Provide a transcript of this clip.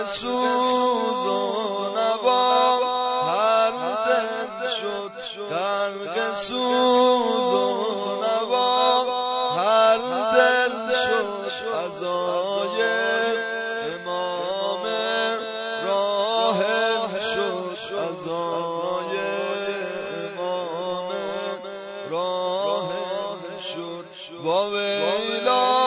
سوز و نوا هر دل شد غرق سوز و نوا هر دل شد عزای امام راحل شد عزای امام راحل شد. و ویلا